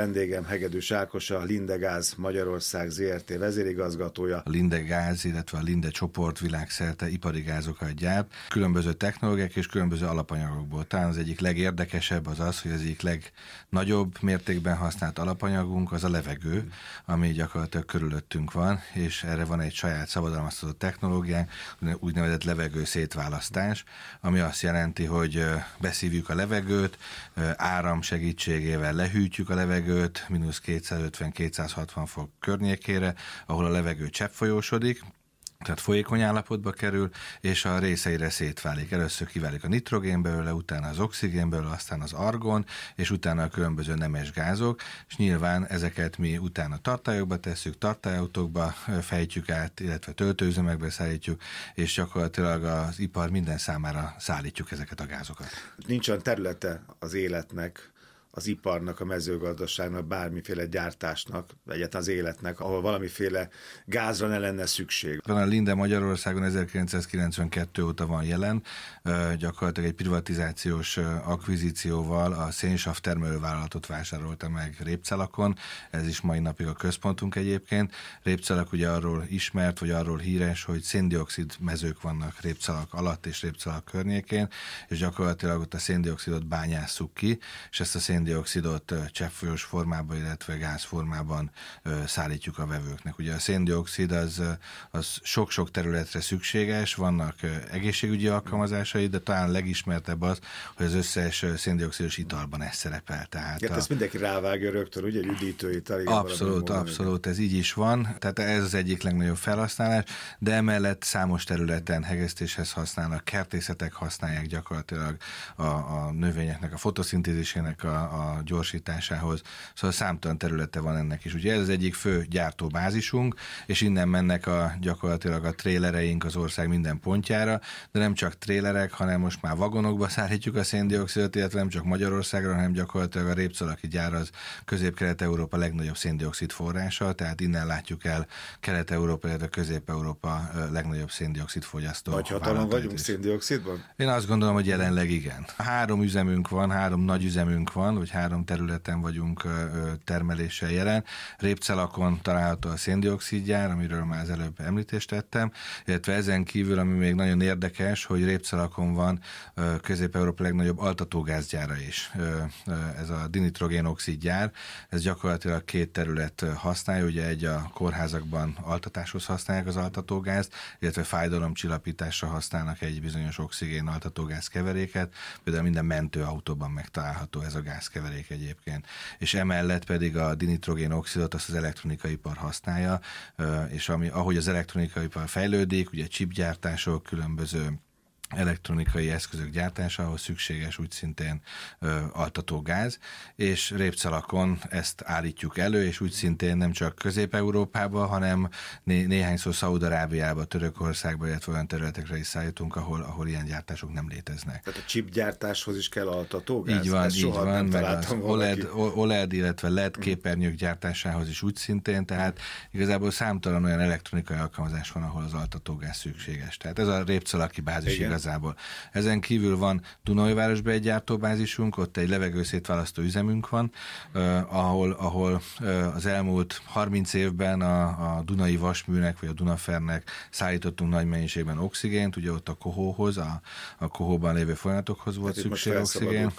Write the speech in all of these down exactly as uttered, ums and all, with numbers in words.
vendégem Hegedűs Ákos, a Linde Gáz Magyarország zé er té vezérigazgatója. A Linde Gáz, illetve a Linde csoport világszerte ipari gázokat gyárt, különböző technológiák és különböző alapanyagokból. Talán az egyik legérdekesebb az az, hogy az egyik legnagyobb mértékben használt alapanyagunk az a levegő, ami gyakorlatilag körülöttünk van, és erre van egy saját szabadalmaztatott technológiánk, úgynevezett levegő szétválasztás, ami azt jelenti, hogy beszívjuk a levegőt, áram segítségével lehűtjük a levegőt, mínusz kétszázötven-kétszázhatvan fok környékére, ahol a levegő cseppfolyósodik, tehát folyékony állapotba kerül, és a részeire szétválik. Először kiválik a nitrogén belőle, utána az oxigén belőle, aztán az argon, és utána a különböző nemes gázok, és nyilván ezeket mi utána tartályokba tesszük, tartályautókba fejtjük át, illetve töltőüzemekbe szállítjuk, és gyakorlatilag az ipar minden számára szállítjuk ezeket a gázokat. Nincs olyan területe az életnek, az iparnak, a mezőgazdaságnak, bármiféle gyártásnak, egyáltalán az életnek, ahol valamiféle gázra ne lenne szükség. A Linde Magyarországon ezerkilencszázkilencvenkettő óta van jelen, gyakorlatilag egy privatizációs akvizícióval a szénsav termelővállalatot vásárolta meg Répcelakon, ez is mai napig a központunk egyébként. Répcelak ugye arról ismert, vagy arról híres, hogy széndioxid mezők vannak Répcelak alatt és Répcelak környékén, és gyakorlatilag ott a széndioxidot bányásszuk ki, és ezt a széndioxidot cseppfolyós formában, illetve gázformában szállítjuk a vevőknek. Ugye a széndioxid az, az sok-sok területre szükséges, vannak egészségügyi alkalmazásai, de talán legismertebb az, hogy az összes széndioxidos italban ez szerepel. Tehát hát a... ezt mindenki rávágja rögtön, ugye, üdítőital. Abszolút, abszolút, ez így is van. Tehát ez az egyik legnagyobb felhasználás, de emellett számos területen hegesztéshez használnak, kertészetek használják gyakorlatilag a, a növényeknek a fotoszintézisének a a gyorsításához, szóval számtalan területe van ennek is. Ugye ez az egyik fő gyártóbázisunk, és innen mennek a, gyakorlatilag a trélereink az ország minden pontjára, de nem csak trélerek, hanem most már vagonokba szállítjuk a széndioxidot, illetve nem csak Magyarországra, hanem gyakorlatilag a Répcelaki gyár az Közép-Kelet-Európa legnagyobb széndioxid forrása, tehát innen látjuk el Kelet-Európa, illetve Közép-Európa legnagyobb széndioxid fogyasztó. Nagy hatalom vagyunk széndioxidban? Én azt gondolom, hogy jelenleg igen. Három üzemünk van, három nagy üzemünk van, vagy három területen vagyunk termeléssel jelen. Répcelakon található a széndioxidgyár, amiről már az előbb említést tettem, illetve ezen kívül, ami még nagyon érdekes, hogy Répcelakon van Közép-Európa legnagyobb altatógázgyára is. Ez a dinitrogén-oxid gyár, ez gyakorlatilag két terület használja, ugye egy a kórházakban altatáshoz használják az altatógázt, illetve fájdalomcsillapításra használnak egy bizonyos oxigén altatógáz keveréket, például minden mentőautóban megtalálható ez a gázkeverék egyébként. És emellett pedig a dinitrogén-oxidot azt az elektronikai ipar használja, és ami, ahogy az elektronikai ipar fejlődik, ugye chipgyártások, különböző elektronikai eszközök gyártásához szükséges úgy szintén ö, altatógáz, és Répcelakon ezt állítjuk elő, és úgy szintén nem csak Közép-Európába, hanem né- néhányszor Szaúd-Arábiába, Törökországba, illetve olyan területekre is szállítunk, ahol, ahol ilyen gyártások nem léteznek. Tehát a chipgyártáshoz is kell altatógáz? Így van, ezt így van, meg az o el e dé, o el e dé, illetve el e dé képernyők gyártásához is úgy szintén, tehát igazából számtalan olyan elektronikai alkalmazás van, ahol az altatógáz szükséges. Tehát ez a Répcelaki bázis igaz. Igazából. Ezen kívül van Dunaújvárosban egy gyártóbázisunk, ott egy levegőszétválasztó üzemünk van, eh, ahol, ahol eh, az elmúlt harminc évben a, a Dunai Vasműnek vagy a Dunafernek szállítottunk nagy mennyiségben oxigént, ugye ott a kohóhoz, a, a kohóban lévő folyamatokhoz volt tehát szükség oxigén.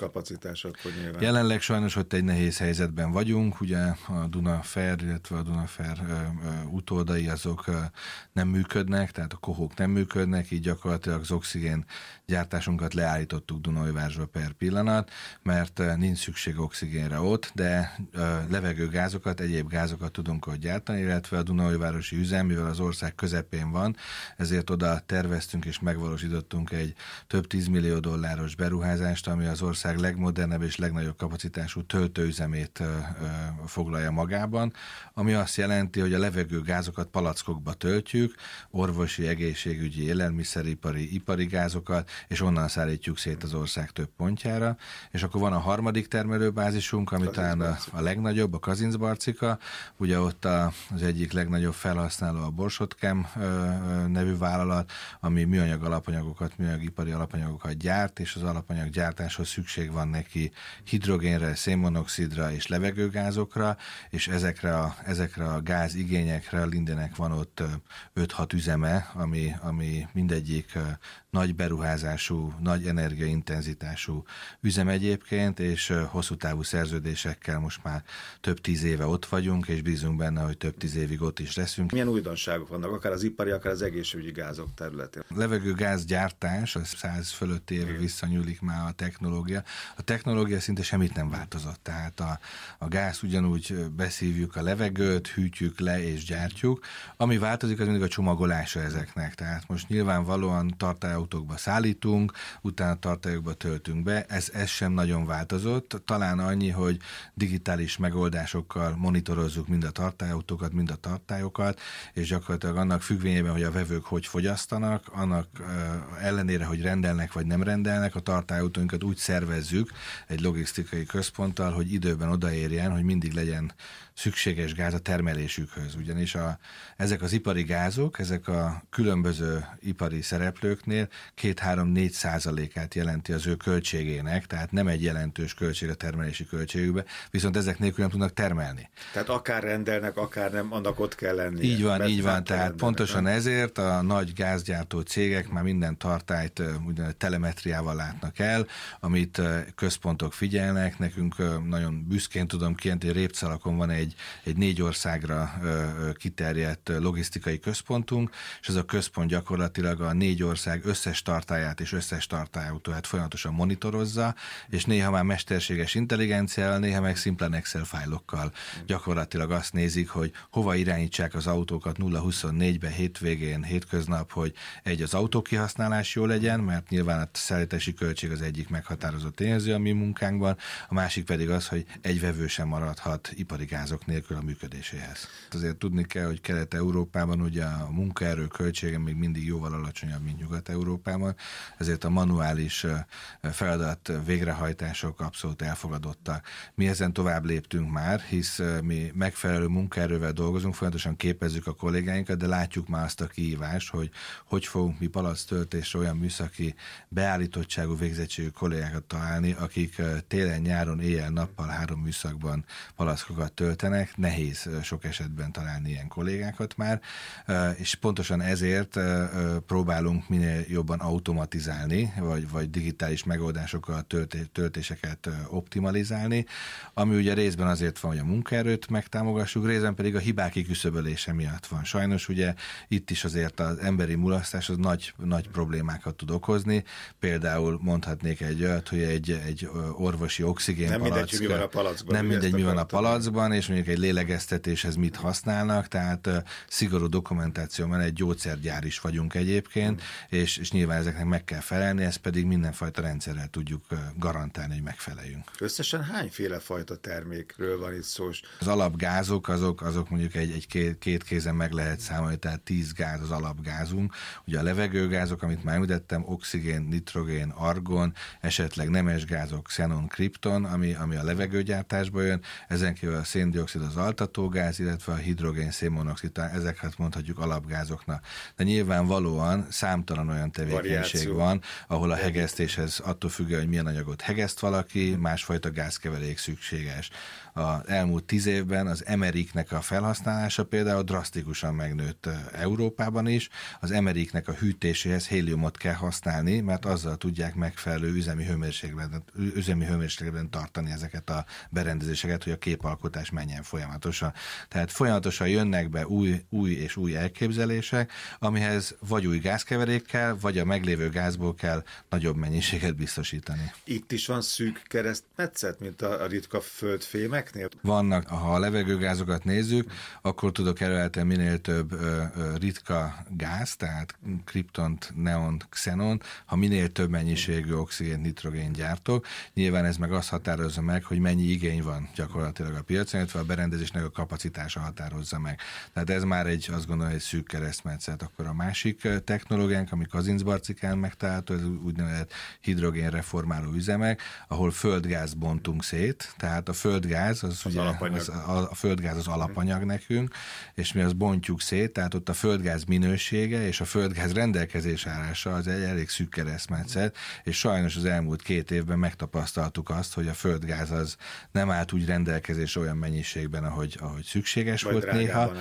Jelenleg sajnos ott egy nehéz helyzetben vagyunk, ugye a Dunafer, illetve a Dunafer ö, ö, utódai azok ö, nem működnek, tehát a kohók nem működnek, így gyakorlatilag az oxigén gyártásunkat leállítottuk Dunaújvárosba per pillanat, mert nincs szükség oxigénre ott, de levegőgázokat, egyéb gázokat tudunk ott gyártani, illetve a Dunaújvárosi üzem, mivel az ország közepén van, ezért oda terveztünk és megvalósítottunk egy több tízmillió dolláros beruházást, ami az ország legmodernebb és legnagyobb kapacitású töltőüzemét foglalja magában, ami azt jelenti, hogy a levegőgázokat palackokba töltjük, orvosi, egészségügyi, élelmiszeripari, ipari gáz, levegőgázokat, és onnan szállítjuk szét az ország több pontjára. És akkor van a harmadik termelőbázisunk, ami talán a, a legnagyobb, a Kazincbarcika. Ugye ott a, az egyik legnagyobb felhasználó a Borsod-Chem nevű vállalat, ami műanyag alapanyagokat, műanyagipari alapanyagokat gyárt, és az alapanyaggyártáshoz szükség van neki hidrogénre, szénmonoxidra és levegőgázokra, és ezekre a, ezekre a gázigényekre a Lindenek van ott öt-hat üzeme, ami, ami mindegyik nagy beruházású, nagy energiaintenzitású üzem egyébként, és hosszú távú szerződésekkel most már több tíz éve ott vagyunk, és bízunk benne, hogy több tíz évig ott is leszünk. Milyen újdonságok vannak, akár az ipari, akár az egészségügyi gázok területén? A levegőgázgyártás, az száz fölötti éve visszanyúlik már a technológia. A technológia szinte semmit nem változott, tehát a, a gáz ugyanúgy beszívjuk a levegőt, hűtjük le és gyártjuk. Ami változik, az mindig a csomagolása ezeknek, tehát most nyilvánvalóan tartályautókba szállítunk, utána tartályokba töltünk be, ez, ez sem nagyon változott, talán annyi, hogy digitális megoldásokkal monitorozzuk mind a tartályautókat, mind a tartályokat, és gyakorlatilag annak függvényében, hogy a vevők hogy fogyasztanak, annak ellenére, hogy rendelnek vagy nem rendelnek, a tartályautóinkat úgy szervezzük egy logisztikai központtal, hogy időben odaérjen, hogy mindig legyen szükséges gáz a termelésükhöz. Ugyanis a, ezek az ipari gázok, ezek a különböző ipari szereplőknél két-három-négy százalékát jelenti az ő költségének, tehát nem egy jelentős költség a termelési költségükbe, viszont ezek nélkül nem tudnak termelni. Tehát akár rendelnek, akár nem, annak ott kell lennie. Így van, így van, tehát pontosan nem? ezért a nagy gázgyártó cégek már minden tartályt úgynevezett telemetriával látnak el, amit központok figyelnek. Nekünk nagyon büszkén tudom kijelenteni, hogy Répcalakon van egy, egy négy országra kiterjedt logisztikai központunk, és ez a központ gyakorlatilag a négy ország összes tartályát és összes tartályautóját folyamatosan monitorozza, és néha már mesterséges intelligenciával, néha meg szimplán Excel fájlokkal gyakorlatilag azt nézik, hogy hova irányítsák az autókat nulla huszonnégybe, hétvégén, hétköznap, hogy egy az autókihasználás jó legyen, mert nyilván a szállítási költség az egyik meghatározott tényező a mi munkánkban, a másik pedig az, hogy egy vevő sem maradhat ipari gázok nélkül a működéséhez. Azért tudni kell, hogy Kelet-Európában ugye a munkaerő költsége még mindig jóval alacsonyabb, mint Nyugat-Európában, ezért a manuális feladat végrehajtások abszolút elfogadottak. Mi ezen tovább léptünk már, hisz mi megfelelő munkaerővel dolgozunk, folyamatosan képezzük a kollégáinkat, de látjuk már azt a kihívást, hogy hogy fogunk mi palactöltésre olyan műszaki beállítottságú, végzettségű kollégákat találni, akik télen, nyáron, éjjel-nappal három műszakban palackokat töltenek. Nehéz sok esetben találni ilyen kollégákat már, és pontosan ezért próbálunk minél jobban automatizálni, vagy, vagy digitális megoldásokkal a töltéseket optimalizálni, ami ugye részben azért van, hogy a munkaerőt megtámogassuk, részben pedig a hibák kiküszöbölése miatt van. Sajnos ugye itt is azért az emberi mulasztás az nagy, nagy problémákat tud okozni. Például mondhatnék egy olyat, hogy egy, egy orvosi oxigénpalack. Nem mindegy, mi van a palackban. Nem mindegy, mi van a palackban, és mondjuk egy lélegeztetéshez mit használnak, tehát uh, szigorú dokumentáció mellett egy gyógyszergyár is vagyunk egyébként, hmm. és, és nyilván ezeknek meg kell felelni, ezt pedig mindenfajta rendszerrel tudjuk uh, garantálni, hogy megfeleljünk. Összesen hányféle fajta termékről van itt szó? Az alapgázok, azok, azok mondjuk egy, egy két, két kézen meg lehet számolni, tehát tíz gáz az alapgázunk. Ugye a levegőgázok, amit már említettem, oxigén, nitrogén, argon, esetleg nemesgázok, xenon, kripton, ami, ami a levegőgyártásba jön, ezen kívül a széndioxid az altatógáz, illetve a hidrogén, szénmonoxid, ezeket mondhatjuk alapgázoknak. De nyilvánvalóan számtalan olyan tevékenység Variáció. van, ahol a hegesztéshez attól függően, hogy milyen anyagot hegeszt valaki, másfajta gázkeverék szükséges. Az elmúlt tíz évben az emeriknek a felhasználása például drasztikusan megnőtt Európában is. Az emeriknek a hűtéséhez héliumot kell használni, mert azzal tudják megfelelő üzemi hőmérsékletben, üzemi hőmérsékletben tartani ezeket a berendezéseket, hogy a képalkotás menjen folyamatosan. Tehát folyamatosan jönnek be új, új és új elképzelések, amihez vagy új gázkeverék kell, vagy a meglévő gázból kell nagyobb mennyiséget biztosítani. Itt is van szűk keresztmetszet, mint a ritka földfémek? Vannak, ha a levegőgázokat nézzük, akkor tudok előállítani minél több ö, ö, ritka gáz, tehát kriptont, neont, xenont, ha minél több mennyiségű oxigén, nitrogén gyártok. Nyilván ez meg azt határozza meg, hogy mennyi igény van gyakorlatilag a piacon, illetve a berendezésnek a kapacitása határozza meg. Tehát ez már egy, azt gondolom, egy szűk keresztmetszet. Akkor a másik technológiánk, ami Kazincbarcikán Ferencbarcikán megtalálható, ez úgynevezett hidrogénreformáló üzemek, ahol földgázt bontunk szét, tehát a földgáz az, az, ugye, az a, a földgáz az alapanyag nekünk, és mi azt bontjuk szét, tehát ott a földgáz minősége és a földgáz rendelkezés állása az egy elég szűk keresztmetszet, és sajnos az elmúlt két évben megtapasztaltuk azt, hogy a földgáz az nem állt úgy rendelkezés olyan mennyiségben, ahogy, ahogy szükséges Vagy volt néha.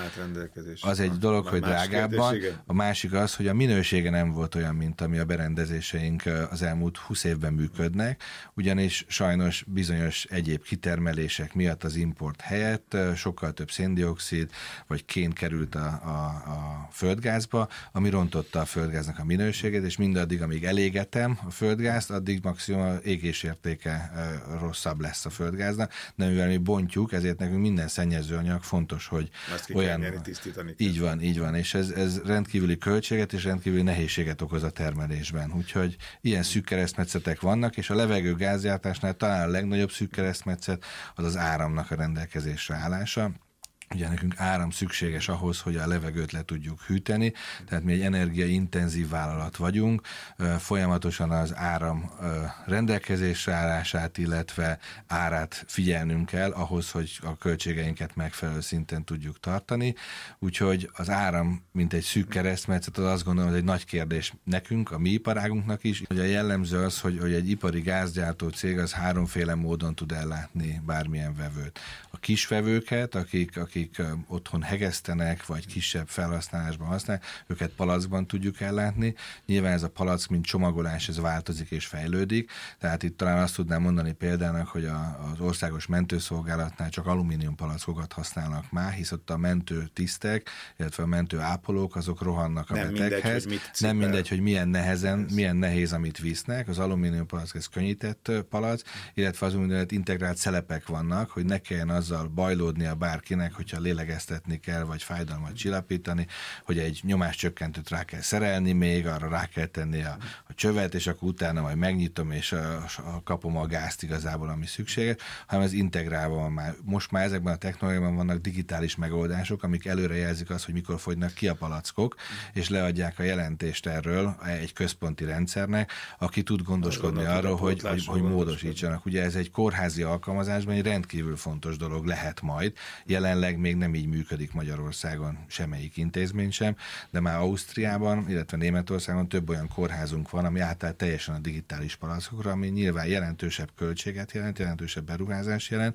Az egy dolog, hogy drágábban. A másik az, hogy a minősége nem volt olyan, mint ami a berendezéseink az elmúlt húsz évben működnek, ugyanis sajnos bizonyos egyéb kitermelések miatt az import helyett sokkal több széndioxid vagy kén került a, a, a földgázba, ami rontotta a földgáznak a minőségét, és mindaddig, amíg elégetem a földgázt, addig maximum égésértéke rosszabb lesz a földgáznak, de mivel mi bontjuk, ezért nekünk minden szennyezőanyag fontos, hogy olyan... Így van, így van, és ez, ez rendkívüli költséget és rendkívüli nehézséget okoz a termelésben. Úgyhogy ilyen szűk keresztmetszetek vannak, és a levegő gázgyártásnál talán a legnagyobb szűk keresztmetszet az az áramnak a rendelkezésre állása. Ugye nekünk áram szükséges ahhoz, hogy a levegőt le tudjuk hűteni, tehát mi egy energiaintenzív vállalat vagyunk, folyamatosan az áram rendelkezésre állását, illetve árát figyelnünk kell ahhoz, hogy a költségeinket megfelelő szinten tudjuk tartani, úgyhogy az áram, mint egy szűk keresztmetszet, az azt gondolom, hogy egy nagy kérdés nekünk, a mi iparágunknak is, hogy a jellemző az, hogy, hogy egy ipari gázgyártó cég az háromféle módon tud ellátni bármilyen vevőt. A kisvevőket, akik, akik akik otthon hegesztenek, vagy kisebb felhasználásban használják, őket palackban tudjuk ellátni. Nyilván ez a palack, mint csomagolás, ez változik és fejlődik, tehát itt talán azt tudnám mondani példának, hogy a, az országos mentőszolgálatnál csak alumínium palackokat használnak már, hisz ott a mentő tisztek, illetve a mentő ápolók, azok rohannak a Nem beteghez. Mindegy, hogy Nem mindegy, hogy milyen nehezen, ez. milyen nehéz, amit visznek. Az alumínium palack, ez könnyített palack, illetve az úgynevezett integrált szelepek vannak, hogy ne kelljen azzal bajlódnia bárkinek, hogyha lélegeztetni kell, vagy fájdalmat csillapítani, hogy egy nyomáscsökkentőt rá kell szerelni még, arra rá kell tenni a, a csövet, és akkor utána majd megnyitom, és a, a, kapom a gázt igazából, ami szükséges, hanem ez integrálva van már. Most már ezekben a technológiában vannak digitális megoldások, amik előre jelzik azt, hogy mikor fogynak ki a palackok, és leadják a jelentést erről egy központi rendszernek, aki tud gondoskodni arról, hogy, hogy, hogy módosítsanak. Ugye ez egy kórházi alkalmazásban egy rendkívül fontos dolog lehet majd. Jelenleg még nem így működik Magyarországon semmelyik intézmény sem, de már Ausztriában, illetve Németországon több olyan kórházunk van, ami átállt teljesen a digitális palackokra, ami nyilván jelentősebb költséget jelent, jelentősebb beruházás jelent,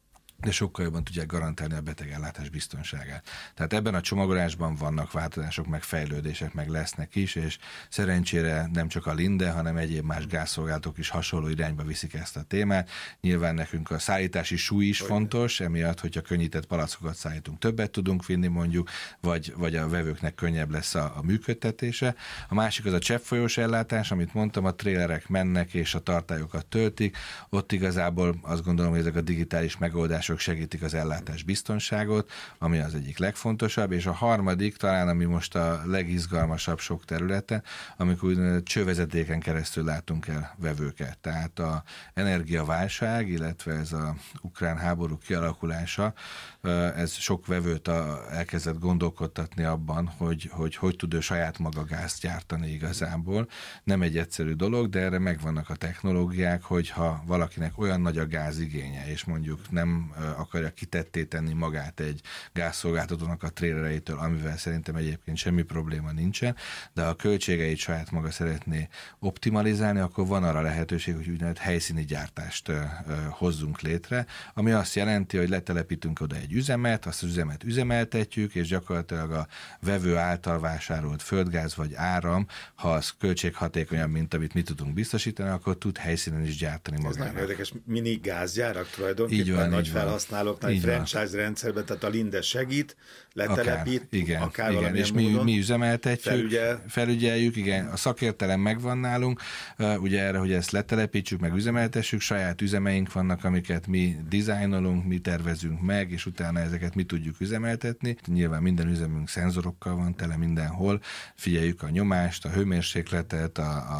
de sokkal jobban tudják garantálni a betegellátás biztonságát. Tehát ebben a csomagolásban vannak változások, meg fejlődések, meg lesznek is, és szerencsére nem csak a Linde, hanem egyéb más gázszolgáltatók is hasonló irányba viszik ezt a témát. Nyilván nekünk a szállítási súly is Olyan. fontos, emiatt, hogyha könnyített palackokat szállítunk, többet tudunk vinni mondjuk, vagy, vagy a vevőknek könnyebb lesz a, a működtetése. A másik az a cseppfolyós ellátás, amit mondtam, a trélerek mennek és a tartályokat töltik. Ott igazából azt gondolom, hogy ezek a digitális megoldások segítik az ellátás biztonságot, ami az egyik legfontosabb, és a harmadik, talán ami most a legizgalmasabb sok területen, amikor úgynevezett csővezetéken keresztül látunk el vevőket. Tehát a energiaválság, illetve ez a ukrán háború kialakulása, ez sok vevőt elkezdett gondolkodtatni abban, hogy, hogy hogy tud ő saját maga gázt gyártani igazából. Nem egy egyszerű dolog, de erre megvannak a technológiák, hogyha valakinek olyan nagy a gázigénye, és mondjuk nem akarja kitetté tenni magát egy gázszolgáltatónak a trélereitől, amivel szerintem egyébként semmi probléma nincsen, de ha a költségeit saját maga szeretné optimalizálni, akkor van arra lehetőség, hogy úgynevezett helyszíni gyártást hozzunk létre, ami azt jelenti, hogy letelepítünk oda egy üzemet, azt az üzemet üzemeltetjük, és gyakorlatilag a vevő által vásárolt földgáz vagy áram, ha az költséghatékonyabb, mint amit mi tudunk biztosítani, akkor tud helyszínen is gyártani magának. Ez nagyon érdekes, mini gázgyárak tulajdonképpen. Így van, nagy így felhasználóknak egy franchise rendszerben, tehát a Linde segít, letelepít, akár, igen, akár igen, és mi, mi üzemeltetjük, felügyel. felügyeljük, igen, a szakértelem megvan nálunk, ugye erre, hogy ezt letelepítsük, meg üzemeltessük, saját üzemeink vannak, amiket mi dizájnolunk, mi tervezünk meg, és utána ezeket mi tudjuk üzemeltetni. Nyilván minden üzemünk szenzorokkal van tele mindenhol, figyeljük a nyomást, a hőmérsékletet, a, a,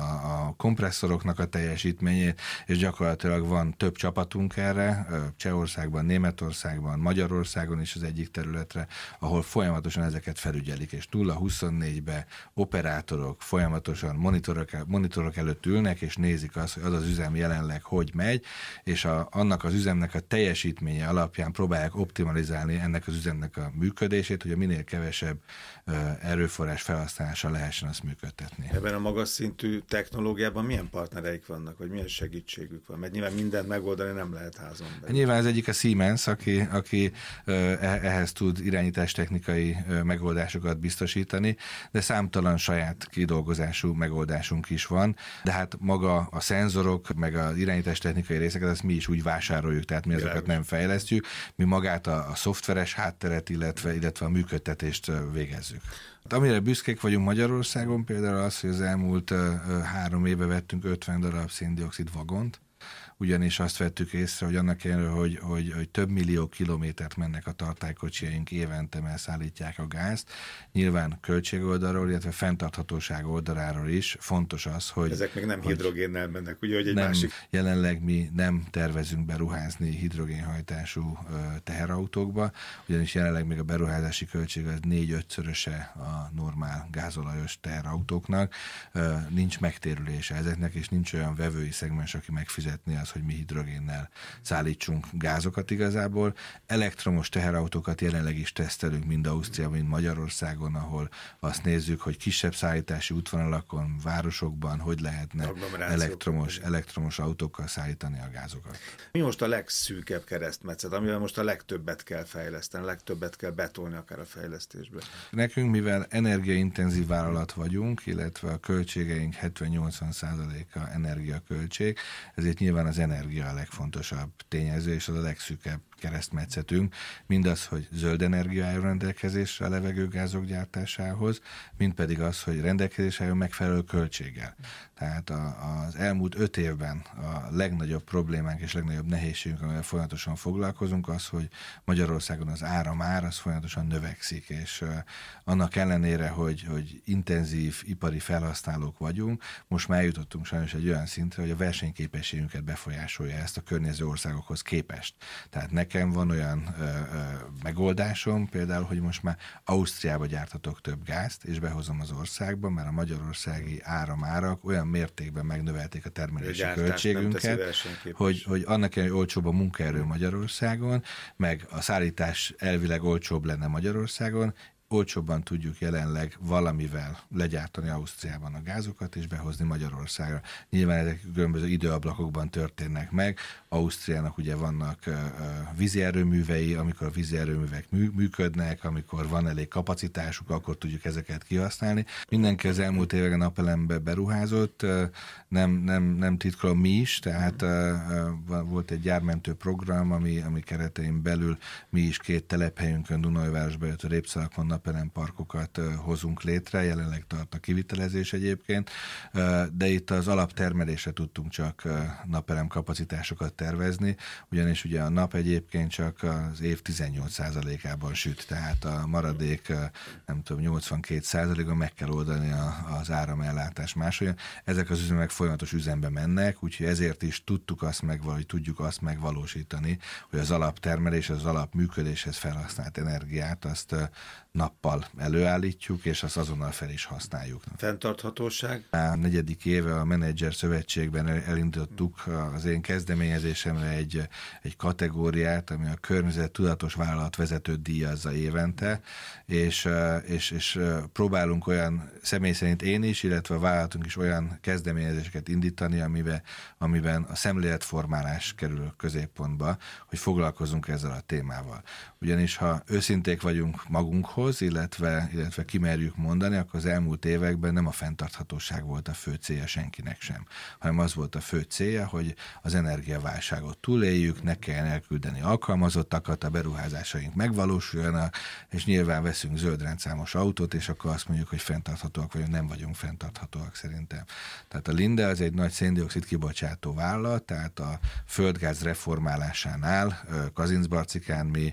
a kompresszoroknak a teljesítményét, és gyakorlatilag van több csapatunk erre, Csehországban, Németországban, Magyarországon is az egyik területre, ahol folyamatosan ezeket felügyelik, és nulla huszonnégybe operátorok folyamatosan monitorok, monitorok előtt ülnek, és nézik azt, hogy az az üzem jelenleg hogy megy, és a, annak az üzemnek a teljesítménye alapján próbálják optimalizálni ennek az üzemnek a működését, hogy a minél kevesebb erőforrás felhasználása lehessen azt működtetni. Ebben a magas szintű technológiában milyen partnereik vannak, vagy milyen segítségük van? Mert nyilván mindent megoldani nem lehet házon belül. Nyilván az egyik a Siemens, aki, aki ehhez tud irányítástechnikai megoldásokat biztosítani, de számtalan saját kidolgozású megoldásunk is van, de hát maga a szenzorok, meg az irányítástechnikai részeket, azt mi is úgy vásároljuk, tehát mi azokat nem fejlesztjük, mi magát a, a szoftveres hátteret, illetve, illetve a működtetést végezzük. Amire büszkék vagyunk Magyarországon, például az, hogy az elmúlt három éve vettünk ötven darab széndioxid vagont, ugyanis azt vettük észre, hogy annak ellenére, hogy, hogy, hogy több millió kilométert mennek a tartálykocsijaink évente, mert szállítják a gázt. Nyilván költségoldalról, illetve fenntarthatóság oldaláról is fontos az, hogy... Ezek még nem hogy hidrogénnel mennek, ugye, hogy egy nem, másik... Jelenleg mi nem tervezünk beruházni hidrogénhajtású teherautókba, ugyanis jelenleg még a beruházási költség az négy-ötszöröse a normál gázolajos teherautóknak. Nincs megtérülése ezeknek, és nincs olyan vevői szegmens, aki megfizetni az, hogy mi hidrogénnel szállítsunk gázokat igazából. Elektromos teherautókat jelenleg is tesztelünk mind Ausztriában, mind Magyarországon, ahol azt nézzük, hogy kisebb szállítási útvonalakon, városokban hogy lehetne elektromos, elektromos autókkal szállítani a gázokat. Mi most a legszűkebb keresztmetszet, amivel most a legtöbbet kell fejleszteni, a legtöbbet kell betolni akár a fejlesztésbe? Nekünk, mivel energiaintenzív vállalat vagyunk, illetve a költségeink hetven-nyolcvan százaléka energiaköltség, ezért nyilván az energia a legfontosabb tényező, és az a legszűkebb keresztmetszetünk, mindaz, hogy zöld energia álljon rendelkezésre a levegőgázok gyártásához, mind pedig az, hogy rendelkezésre álljon megfelelő költséggel. Tehát a, az elmúlt öt évben a legnagyobb problémánk és legnagyobb nehézségünk, amivel folyamatosan foglalkozunk, az, hogy Magyarországon az áramár az folyamatosan növekszik, és uh, annak ellenére, hogy, hogy intenzív ipari felhasználók vagyunk, most már eljutottunk sajnos egy olyan szintre, hogy a versenyképességünket befolyásolja ezt a környező országokhoz képest. Tehát nekem van olyan ö, ö, megoldásom, például, hogy most már Ausztriába gyártatok több gázt, és behozom az országba, mert a magyarországi áramárak olyan mértékben megnövelték a termelési költségünket, hogy, hogy annak ellenére, hogy olcsóbb a munkaerő Magyarországon, meg a szállítás elvileg olcsóbb lenne Magyarországon, olcsóbban tudjuk jelenleg valamivel legyártani Ausztriában a gázokat és behozni Magyarországra. Nyilván ezek különböző időablakokban történnek meg. Ausztriának ugye vannak uh, vízi erőművei, amikor a vízi erőművek mű, működnek, amikor van elég kapacitásuk, akkor tudjuk ezeket kihasználni. Mindenki az elmúlt években napelembe beruházott, uh, nem, nem, nem titkolom mi is, tehát uh, uh, volt egy gyármentő program, ami, ami keretein belül mi is két telephelyünkön, Dunajvárosban, illetve Répszalakon napelemparkokat uh, hozunk létre, jelenleg tart a kivitelezés egyébként, uh, de itt az alaptermelésre tudtunk csak uh, napelem kapacitásokat tervezni, ugyanis ugye a nap egyébként csak az év tizennyolc százalékában süt, tehát a maradék, nem tudom, nyolcvankét százalékon meg kell oldani a, az áramellátás másolyan. Ezek az üzemek folyamatos üzembe mennek, úgyhogy ezért is tudtuk azt megvalósítani, tudjuk azt megvalósítani, hogy az alaptermelés, az alapműködéshez felhasznált energiát azt nappal előállítjuk, és azt azonnal fel is használjuk. Fenntarthatóság? A negyedik éve a Menedzser Szövetségben elindítottuk az én kezdeményezésemre egy, egy kategóriát, ami a környezet tudatos vállalatvezetőt díjazza évente, és, és, és próbálunk olyan, személy szerint én is, illetve a vállalatunk is olyan kezdeményezéseket indítani, amiben, amiben a szemléletformálás kerül középpontba, hogy foglalkozunk ezzel a témával. Ugyanis ha őszinték vagyunk magunkhoz, illetve, illetve kimerjük mondani, akkor az elmúlt években nem a fenntarthatóság volt a fő célja senkinek sem, hanem az volt a fő célja, hogy az energiaválságot túléljük, ne kelljen elküldeni alkalmazottakat, a beruházásaink megvalósuljanak, és nyilván veszünk zöld rendszámos autót, és akkor azt mondjuk, hogy fenntarthatóak vagyunk, nem vagyunk fenntarthatóak szerintem. Tehát a Linde az egy nagy széndioxid kibocsátó vállalat, tehát a földgáz reformálásánál Kazincbarcikán mi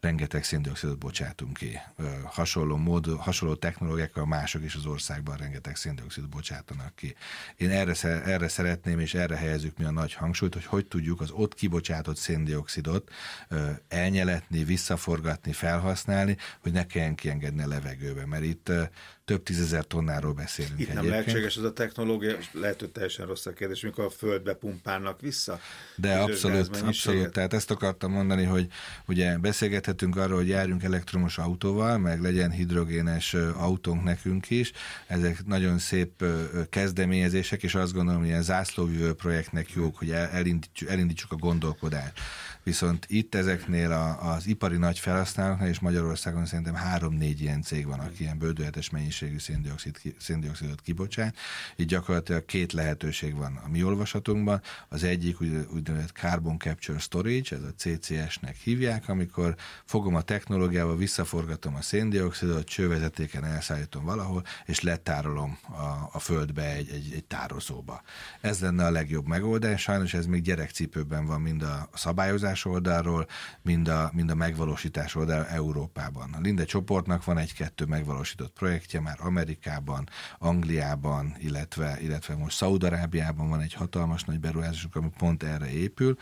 rengeteg széndioxidot bocsátunk ki. Hasonló mód, hasonló technológiákkal mások is az országban rengeteg széndioxidot bocsátanak ki. Én erre, erre szeretném, és erre helyezzük mi a nagy hangsúlyt, hogy hogy tudjuk az ott kibocsátott széndioxidot elnyeletni, visszaforgatni, felhasználni, hogy ne kelljen kiengedni a levegőbe, mert itt több tízezer tonnáról beszélünk. Itt nem lehetséges az a technológia, lehet, hogy teljesen rossz a kérdés, mikor a földbe pumpálnak vissza. De abszolút, abszolút. Tehát ezt akartam mondani, hogy ugye beszélgethetünk arról, hogy járjunk elektromos autóval, meg legyen hidrogénes autónk nekünk is. Ezek nagyon szép kezdeményezések, és azt gondolom, hogy ilyen zászlóvivő projektnek jók, hogy elindítsuk, elindítsuk a gondolkodást. Viszont itt ezeknél a, az ipari nagy felhasználóknál, és Magyarországon szerintem három-négy ilyen cég van, aki ilyen bődületes mennyiségű széndioxid, széndioxidot kibocsát. Itt gyakorlatilag két lehetőség van a mi olvasatunkban. Az egyik úgynevezett Carbon Capture Storage, ez a cé cé es-nek hívják, amikor fogom a technológiával, visszaforgatom a széndioxidot, csővezetéken elszállítom valahol, és letárolom a, a földbe egy, egy, egy tározóba. Ez lenne a legjobb megoldás. Sajnos ez még gyerekcipőben van mind a szabályozás oldalról, mind a, mind a megvalósítás oldalról Európában. A Linde csoportnak van egy-kettő megvalósított projektje már Amerikában, Angliában, illetve, illetve most Szaúd-Arábiában van egy hatalmas nagy beruházásuk, ami pont erre épül,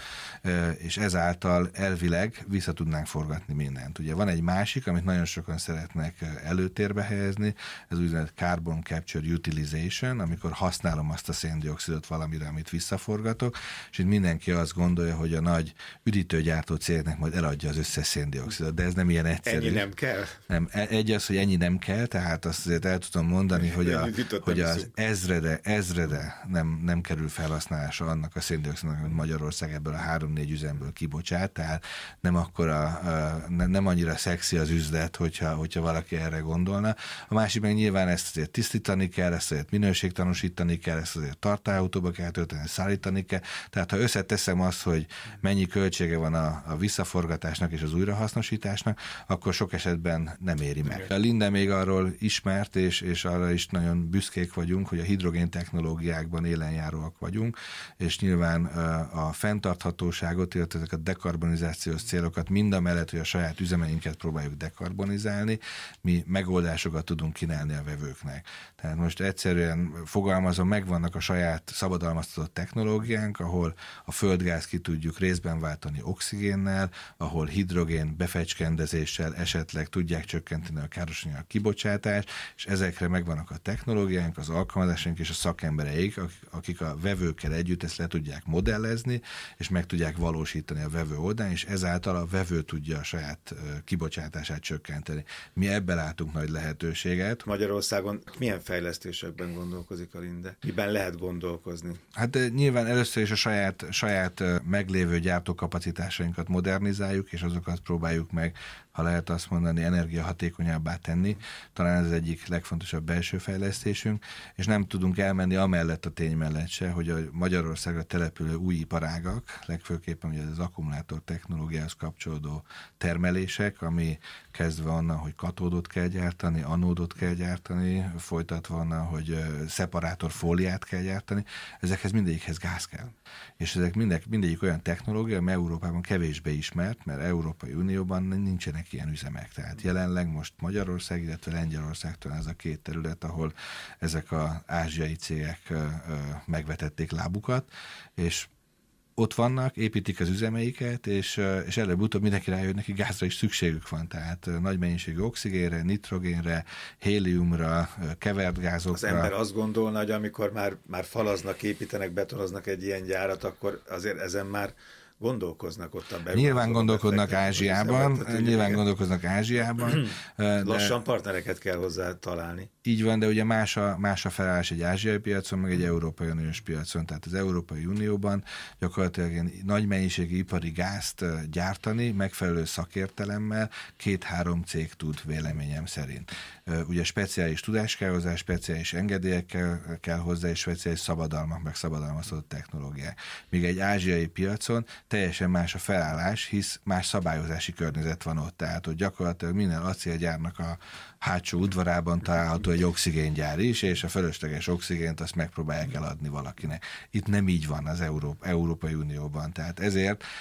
és ezáltal elvileg vissza tudnánk forgatni mindent. Ugye van egy másik, amit nagyon sokan szeretnek előtérbe helyezni, ez úgynevezett Carbon Capture Utilization, amikor használom azt a széndioxidot valamire, amit visszaforgatok, és itt mindenki azt gondolja, hogy a nagy üdítőgyártó cégnek majd eladja az összes széndioxidot, de ez nem ilyen egyszerű. Ennyi nem kell? Nem, egy az, hogy ennyi nem kell, tehát azt azért el tudom mondani, hogy, a, hogy az ezrede, ezrede nem, nem kerül felhasználásra annak a széndioxidnak, amit Magyarország ebből a három-négy üzemből kibocsát, tehát nem akkora, nem annyira szexi az üzlet, hogyha, hogyha valaki erre gondolna. A másik meg nyilván ezt azért tisztítani kell, ezt azért minőségtanúsítani kell, ezt azért tartályautóba kell tölteni, szállítani kell. Tehát ha összeteszem azt, hogy mennyi költsége van a, a visszaforgatásnak és az újrahasznosításnak, akkor sok esetben nem éri meg. A Linde még arról ismert, és, és arra is nagyon büszkék vagyunk, hogy a hidrogén technológiákban élenjáróak vagyunk, és nyilván a fenntarthatóságot, illetve ezek a dekarbonizációs célokat mind a mellett, hogy a saját üzemeinket próbáljuk dekarbonizálni, mi megoldásokat tudunk kínálni a vevőknek. Tehát most egyszerűen fogalmazom, megvannak a saját szabadalmaztatott technológiánk, ahol a földgáz ki tudjuk részben váltani oxigénnel, ahol hidrogén befecskendezéssel esetleg tudják csökkenteni a károsanyag kibocsátást, és ezekre megvannak a technológiánk, az alkalmazásaink és a szakembereik, akik a vevőkkel együtt ezt le tudják modellezni, és meg tudják valósítani a vevő oldalán, és ezáltal a vevő tudja a saját kibocsátását csökkenteni. Mi ebben látunk nagy lehetőséget. Magyarországon milyen fejlesztésekben gondolkozik a Linde? Miben lehet gondolkozni? Hát nyilván először is a saját, saját meglévő gyártókapacitásainkat modernizáljuk, és azokat próbáljuk meg, ha lehet azt mondani, energiahatékonyabbá tenni. Talán ez az egyik legfontosabb belső fejlesztésünk, és nem tudunk elmenni amellett a tény mellett se, hogy a Magyarországra települő új iparágak, legfőképpen ugye az akkumulátor technológiához kapcsolódó termelések, ami kezdve onnan, hogy katódot kell gyártani, anódot kell gyártani, folytatva onnan, hogy szeparátorfóliát kell gyártani, ezekhez mindegyikhez gáz kell. És ezek mindegyik, mindegyik olyan technológia, ami Európában kevésbé ismert, mert Európai Unióban nincsenek ilyen üzemek. Tehát jelenleg most Magyarország, illetve Lengyelországtól ez a két terület, ahol ezek az ázsiai cégek megvetették lábukat, és ott vannak, építik az üzemeiket, és, és előbb-utóbb mindenki rájön, hogy neki gázra is szükségük van. Tehát nagy mennyiségű oxigénre, nitrogénre, héliumra, kevert gázokra. Az ember azt gondolna, hogy amikor már, már falaznak, építenek, betonoznak egy ilyen gyárat, akkor azért ezen már gondolkoznak ott a belül. Nyilván gondolkodnak Ázsiában, nyilván gondolkoznak Ázsiában. Lassan partnereket kell hozzá találni. Így van, de ugye más a, más a felállás egy ázsiai piacon, meg egy Európai Uniós piacon. Tehát az Európai Unióban gyakorlatilag nagy mennyiségű ipari gázt gyártani, megfelelő szakértelemmel két-három cég tud véleményem szerint. Ugye speciális tudás kell hozzá, speciális engedélyek kell, kell hozzá, és speciális szabadalmak, meg szabadalmaztatott technológiák. Míg egy ázsiai piacon teljesen más a felállás, hisz más szabályozási környezet van ott. Tehát, hogy gyakorlatilag minden acélgyárnak a hátsó udvarában található egy oxigéngyár is, és a fölösleges oxigént azt megpróbálják eladni valakinek. Itt nem így van az Európa, Európai Unióban. Tehát ezért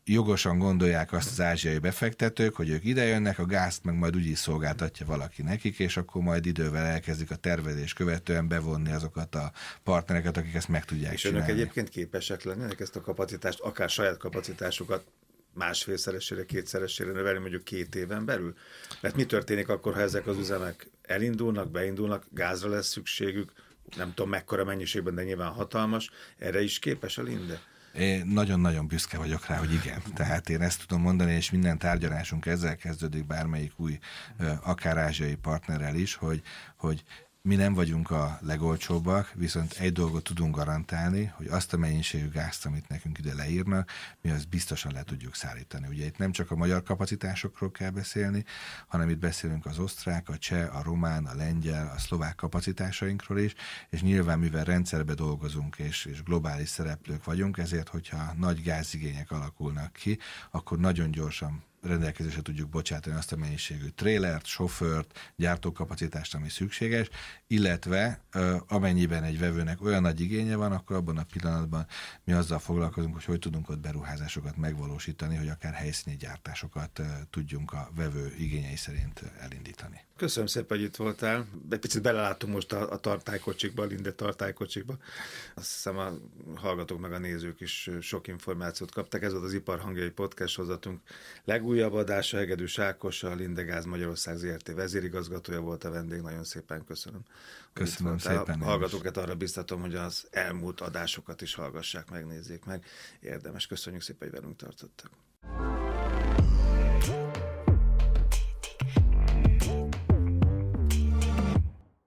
jogosan gondolják azt az ázsiai befektetők, hogy ők idejönnek, a gázt meg majd úgy is szolgáltatja valaki nekik, és akkor majd idővel elkezdik a tervezés követően bevonni azokat a partnereket, akik ezt meg tudják és csinálni. És önök egyébként képesek lennének ezt a kapacitást, akár saját kapacitásukat másfélszeresére, kétszeresére növelni mondjuk két éven belül? Mert mi történik akkor, ha ezek az üzemek elindulnak, beindulnak, gázra lesz szükségük, nem tudom mekkora mennyiségben, de nyilván hatalmas, erre is képes a Linde? Én nagyon-nagyon büszke vagyok rá, hogy igen. Tehát én ezt tudom mondani, és minden tárgyalásunk ezzel kezdődik bármelyik új, akár ázsiai partnerrel is, hogy, hogy mi nem vagyunk a legolcsóbbak, viszont egy dolgot tudunk garantálni, hogy azt a mennyiségű gázt, amit nekünk ide leírnak, mi azt biztosan le tudjuk szállítani. Ugye itt nem csak a magyar kapacitásokról kell beszélni, hanem itt beszélünk az osztrák, a cseh, a román, a lengyel, a szlovák kapacitásainkról is, és nyilván mivel rendszerbe dolgozunk és, és globális szereplők vagyunk, ezért, hogyha nagy gázigények alakulnak ki, akkor nagyon gyorsan rendelkezésre tudjuk bocsátani azt a mennyiségű trélert, sofőrt, gyártókapacitást, ami szükséges, illetve amennyiben egy vevőnek olyan nagy igénye van, akkor abban a pillanatban mi azzal foglalkozunk, hogy hogy tudunk ott beruházásokat megvalósítani, hogy akár helyszíni gyártásokat tudjunk a vevő igényei szerint elindítani. Köszönöm szépen, hogy itt voltál. Egy picit belelátunk most a, a tartálykocsikba, a Linde tartálykocsikba. Azt hiszem a hallgatók meg a nézők is sok információt kaptak. Ez volt az Ipar Hangjai podcast sorozatunk legújabb adása. Hegedűs Ákos, a Linde Gáz Magyarország zé er té vezérigazgatója volt a vendég. Nagyon szépen köszönöm. Köszönöm szépen. A hallgatókat arra biztatom, hogy az elmúlt adásokat is hallgassák, megnézzék meg. Érdemes. Köszönjük szépen, hogy velünk tartottak.